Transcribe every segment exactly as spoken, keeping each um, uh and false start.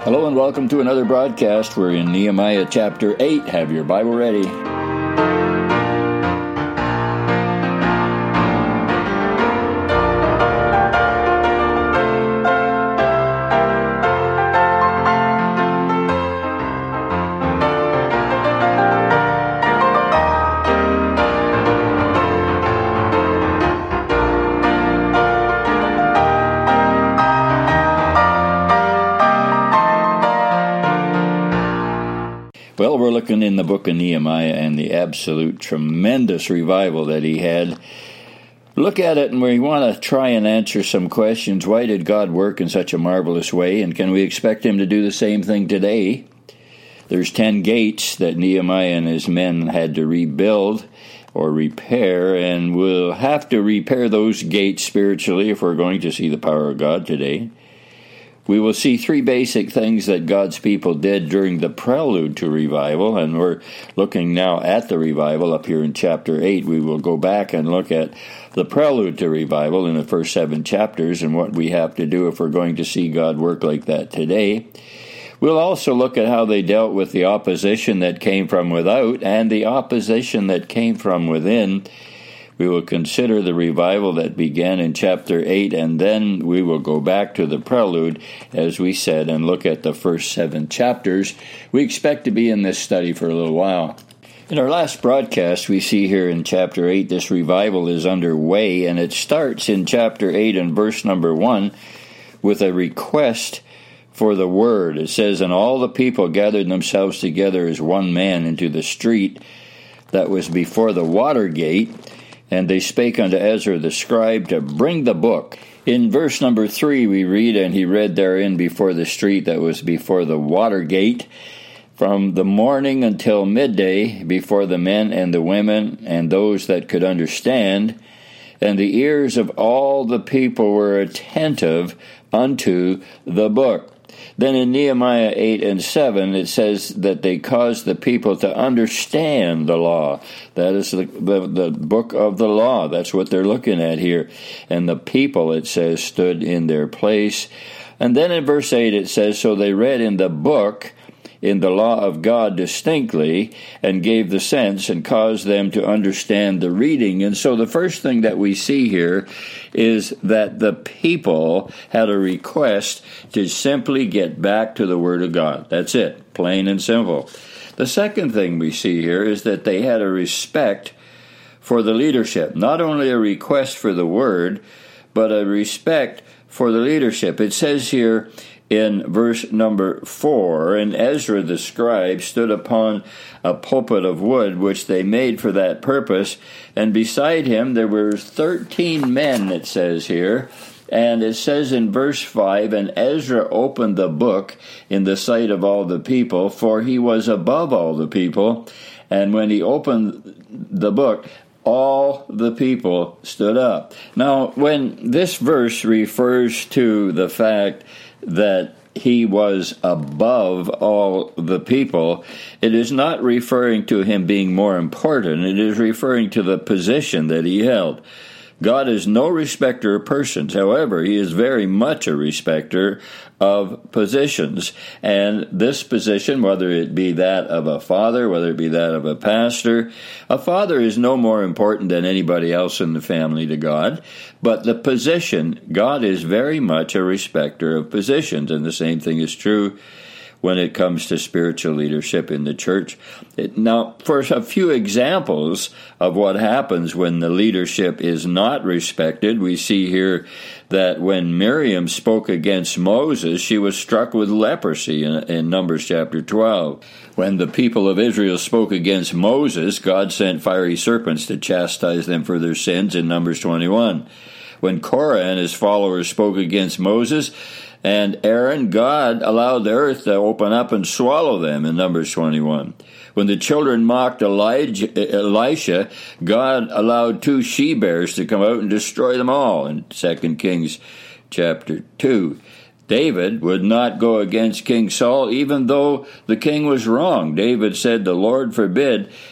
Hello and welcome to another broadcast. We're in Nehemiah chapter eight. Have your Bible ready. Well, we're looking in the book of Nehemiah and the absolute tremendous revival that he had. Look at it and we want to try and answer some questions. Why did God work in such a marvelous way, and can we expect him to do the same thing today? There's ten gates that Nehemiah and his men had to rebuild or repair, and we'll have to repair those gates spiritually if we're going to see the power of God today. We will see three basic things that God's people did during the prelude to revival, and we're looking now at the revival up here in chapter eight. We will go back and look at the prelude to revival in the first seven chapters and what we have to do if we're going to see God work like that today. We'll also look at how they dealt with the opposition that came from without and the opposition that came from within. We will consider the revival that began in chapter eight, and then we will go back to the prelude, as we said, and look at the first seven chapters. We expect to be in this study for a little while. In our last broadcast, we see here in chapter eight, this revival is underway, and it starts in chapter eight and verse number one with a request for the word. It says, "And all the people gathered themselves together as one man into the street that was before the water gate, and they spake unto Ezra the scribe to bring the book." In verse number three we read, "And he read therein before the street that was before the water gate, from the morning until midday, before the men and the women and those that could understand. And the ears of all the people were attentive unto the book." Then in Nehemiah eight and seven, it says that they caused the people to understand the law. That is the, the, the book of the law. That's what they're looking at here. And the people, it says, stood in their place. And then in verse eight, it says, "So they read in the book, in the law of God distinctly, and gave the sense and caused them to understand the reading." And so the first thing that we see here is that the people had a request to simply get back to the Word of God. That's it, plain and simple. The second thing we see here is that they had a respect for the leadership. Not only a request for the Word, but a respect for the leadership. It says here in verse number four, "And Ezra the scribe stood upon a pulpit of wood, which they made for that purpose, and beside him there were thirteen men," it says here. And it says in verse five, "And Ezra opened the book in the sight of all the people, for he was above all the people. And when he opened the book, all the people stood up." Now, when this verse refers to the fact that he was above all the people, it is not referring to him being more important. It is referring to the position that he held. God is no respecter of persons. However, he is very much a respecter of positions. And this position, whether it be that of a father, whether it be that of a pastor, a father is no more important than anybody else in the family to God. But the position, God is very much a respecter of positions. And the same thing is true when it comes to spiritual leadership in the church. It, now, for a few examples of what happens when the leadership is not respected, we see here that when Miriam spoke against Moses, she was struck with leprosy in, in Numbers chapter twelve. When the people of Israel spoke against Moses, God sent fiery serpents to chastise them for their sins in Numbers twenty-one. When Korah and his followers spoke against Moses and Aaron, God allowed the earth to open up and swallow them in Numbers twenty-one. When the children mocked Elijah, Elisha, God allowed two she-bears to come out and destroy them all in Second Kings chapter two. David would not go against King Saul, even though the king was wrong. David said, "The Lord forbid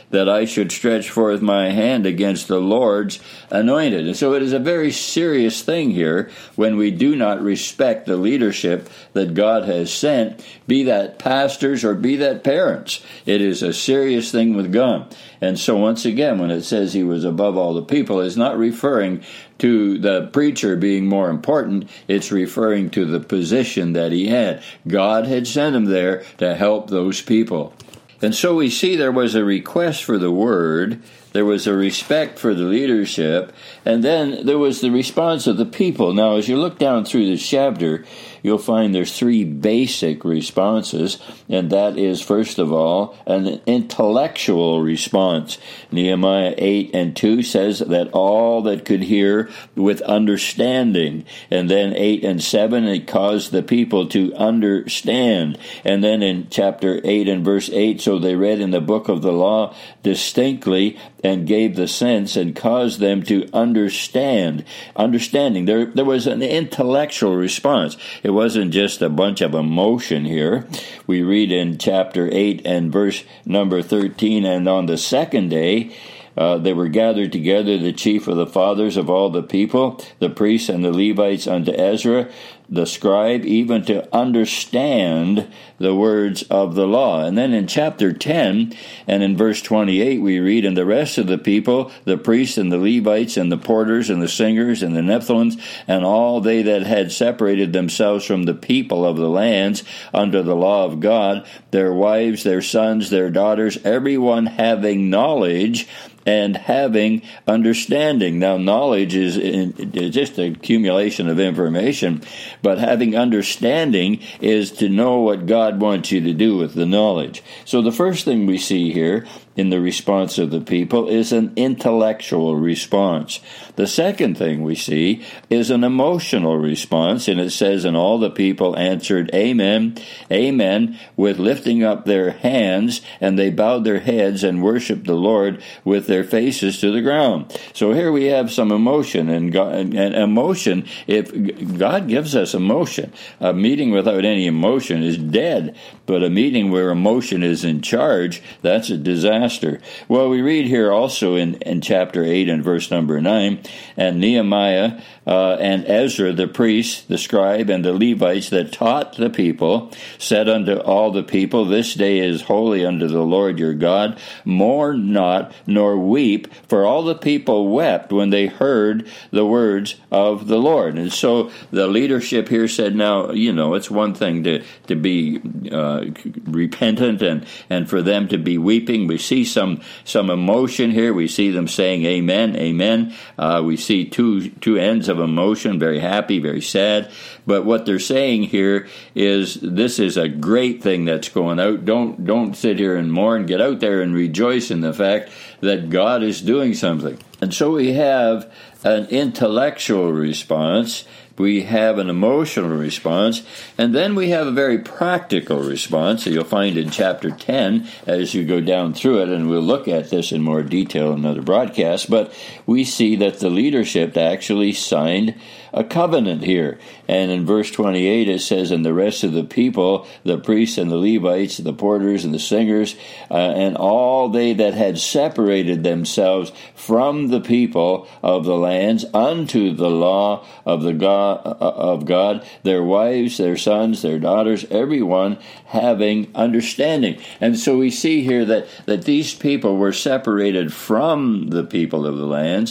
that I should stretch forth my hand against the Lord's anointed. And so it is a very serious thing here when we do not respect the leadership that God has sent, be that pastors or be that parents. It is a serious thing with God. And so once again, when it says he was above all the people, it's not referring to the preacher being more important. It's referring to the position that he had. God had sent him there to help those people. And so we see there was a request for the word, there was a respect for the leadership, and then there was the response of the people. Now, as you look down through this chapter, you'll find there's three basic responses, and that is, first of all, an intellectual response. Nehemiah eight and two says that all that could hear with understanding. And then eight and seven, it caused the people to understand. And then in chapter eight and verse eight, so they read in the book of the law distinctly and gave the sense and caused them to understand. Understanding. There, there was an intellectual response. It wasn't just a bunch of emotion here. We read in chapter eight and verse number thirteen, and on the second day, Uh, they were gathered together, the chief of the fathers of all the people, the priests and the Levites unto Ezra, the scribe, even to understand the words of the law. And then in chapter ten and in verse twenty-eight, we read, and the rest of the people, the priests and the Levites and the porters and the singers and the Nephilims, and all they that had separated themselves from the people of the lands under the law of God, their wives, their sons, their daughters, everyone having knowledge and having understanding. Now, knowledge is, is just an accumulation of information, but having understanding is to know what God wants you to do with the knowledge. So the first thing we see here in the response of the people is an intellectual response. The second thing we see is an emotional response, and it says, and all the people answered, Amen, Amen, with lifting up their hands, and they bowed their heads and worshiped the Lord with their faces to the ground. So here we have some emotion, and, God, and emotion, if God gives us emotion, a meeting without any emotion is dead, but a meeting where emotion is in charge, that's a disaster. Well, we read here also in, in chapter eight and verse number nine, and Nehemiah uh, and Ezra, the priest, the scribe, and the Levites that taught the people, said unto all the people, this day is holy unto the Lord your God. Mourn not, nor weep, for all the people wept when they heard the words of the Lord. And so the leadership here said, now, you know, it's one thing to, to be uh, repentant and, and for them to be weeping. We see some some emotion here. We see them saying amen, amen. Uh, we see two two ends of emotion, very happy, very sad. But what they're saying here is this is a great thing that's going out. Don't don't sit here and mourn. Get out there and rejoice in the fact that God is doing something. And so we have an intellectual response, we have an emotional response, and then we have a very practical response that you'll find in chapter ten as you go down through it, and we'll look at this in more detail in another broadcast. But we see that the leadership actually signed a covenant here. And in verse twenty-eight it says, and the rest of the people, the priests and the Levites, the porters and the singers, uh, and all they that had separated themselves from the people of the lands unto the law of the God of God, their wives, their sons, their daughters, everyone having understanding. And so we see here that, that these people were separated from the people of the lands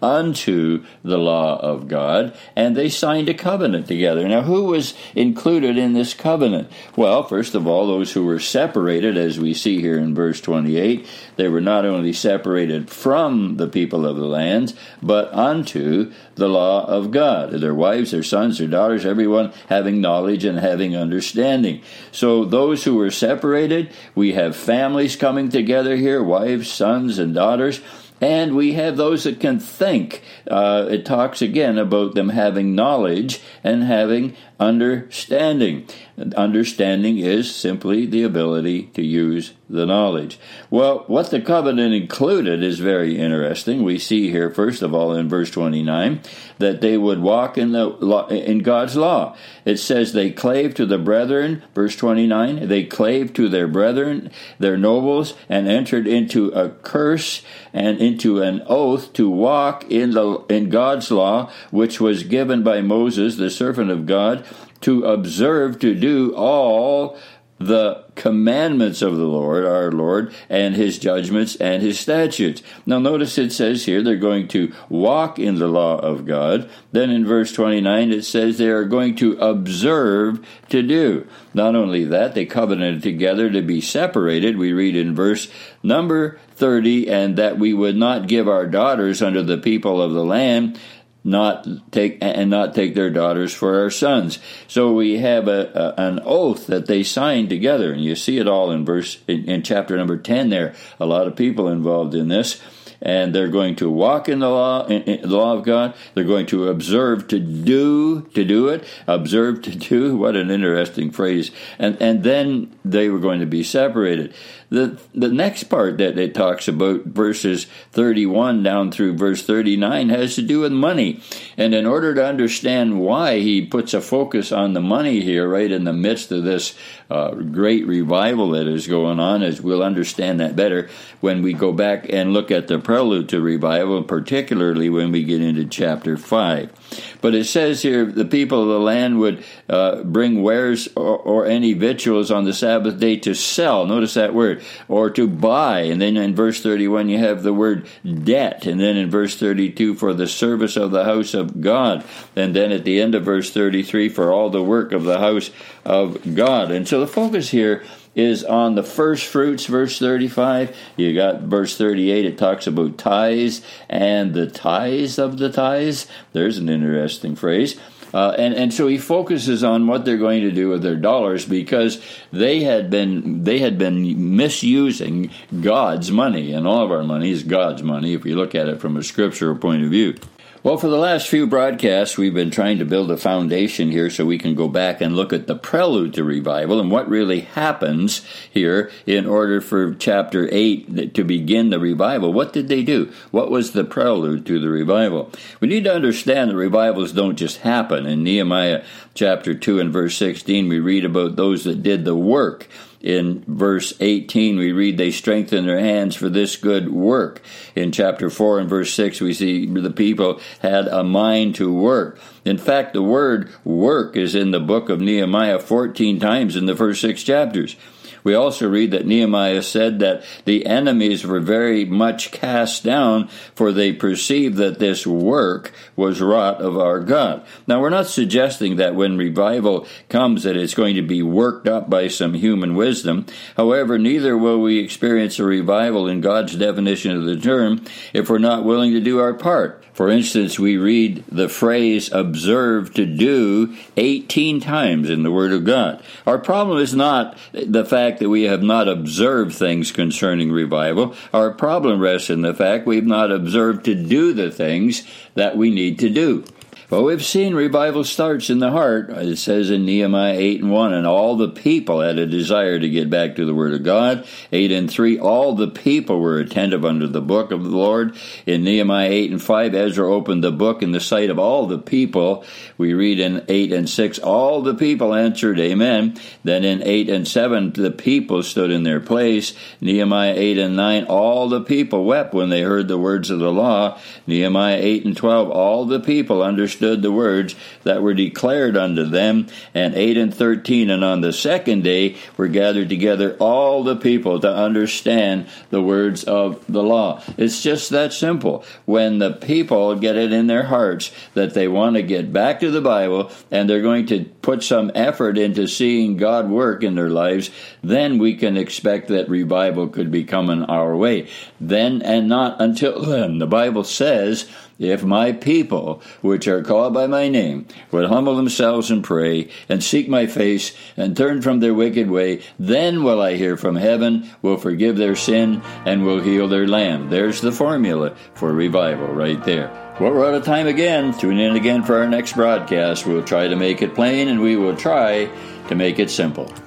unto the law of God, and they signed a covenant together. Now, who was included in this covenant? Well, first of all, those who were separated, as we see here in verse twenty-eight, they were not only separated from the people of the lands, but unto the law of God. Their wives, their sons, their daughters, everyone having knowledge and having understanding. So those who were separated, we have families coming together here, wives, sons, and daughters. And we have those that can think. Uh, it talks again about them having knowledge and having understanding. Understanding is simply the ability to use the knowledge. Well, what the covenant included is very interesting. We see here, first of all, in verse twenty-nine, that they would walk in the law, in God's law. It says they clave to the brethren, verse twenty-nine, they clave to their brethren, their nobles, and entered into a curse and into an oath to walk in the in God's law, which was given by Moses, the servant of God, to observe to do all the commandments of the Lord, our Lord, and his judgments and his statutes. Now notice it says here they're going to walk in the law of God. Then in verse twenty-nine it says they are going to observe to do. Not only that, they covenanted together to be separated. We read in verse number thirty, and that we would not give our daughters unto the people of the land, not take and not take their daughters for our sons. So we have a, a an oath that they signed together, and you see it all in verse in, in chapter number ten. There, a lot of people involved in this, and they're going to walk in the law, in, in the law of God. They're going to observe to do to do it. Observe to do. What an interesting phrase. And and then they were going to be separated. The the next part that it talks about, verses thirty-one down through verse thirty-nine, has to do with money. And in order to understand why he puts a focus on the money here, right in the midst of this uh, great revival that is going on, as we'll understand that better when we go back and look at the prelude to revival, particularly when we get into chapter five. But it says here, the people of the land would uh, bring wares or, or any victuals on the Sabbath day to sell. Notice that word. Or to buy. And then in verse thirty-one you have the word debt. And then in verse thirty-two, for the service of the house of God. And then at the end of verse thirty-three, for all the work of the house of God. And so the focus here is on the first fruits, verse thirty-five. You got verse thirty-eight, it talks about tithes and the tithes of the tithes. There's an interesting phrase. Uh, and, and so he focuses on what they're going to do with their dollars, because they had been they had been misusing God's money, and all of our money is God's money if you look at it from a scriptural point of view. Well, for the last few broadcasts, we've been trying to build a foundation here so we can go back and look at the prelude to revival and what really happens here in order for chapter eight to begin the revival. What did they do? What was the prelude to the revival? We need to understand that revivals don't just happen. In Nehemiah chapter two and verse sixteen, we read about those that did the work. In verse eighteen, we read, they strengthened their hands for this good work. In chapter four and verse six, we see the people had a mind to work. In fact, the word work is in the book of Nehemiah fourteen times in the first six chapters. We also read that Nehemiah said that the enemies were very much cast down, for they perceived that this work was wrought of our God. Now, we're not suggesting that when revival comes that it's going to be worked up by some human wisdom. However, neither will we experience a revival in God's definition of the term if we're not willing to do our part. For instance, we read the phrase observe to do eighteen times in the Word of God. Our problem is not the fact that we have not observed things concerning revival. Our problem rests in the fact we've not observed to do the things that we need to do. Well, we've seen revival starts in the heart. It says in Nehemiah eight and one, and all the people had a desire to get back to the Word of God. eight and three, all the people were attentive unto the book of the Lord. In Nehemiah eight and five, Ezra opened the book in the sight of all the people. We read in eight and six, all the people answered, Amen. Then in eight and seven, the people stood in their place. Nehemiah eight and nine, all the people wept when they heard the words of the law. Nehemiah eight and twelve, all the people understood the words that were declared unto them. And eight and thirteen, and on the second day were gathered together all the people to understand the words of the law. It's just that simple. When the people get it in their hearts that they want to get back to the Bible, and they're going to put some effort into seeing God work in their lives, then we can expect that revival could be coming our way. Then and not until then. The Bible says, if my people, which are called by my name, would humble themselves and pray, and seek my face, and turn from their wicked way, then will I hear from heaven, will forgive their sin, and will heal their land. There's the formula for revival right there. Well, we're out of time again. Tune in again for our next broadcast. We'll try to make it plain, and we will try to make it simple.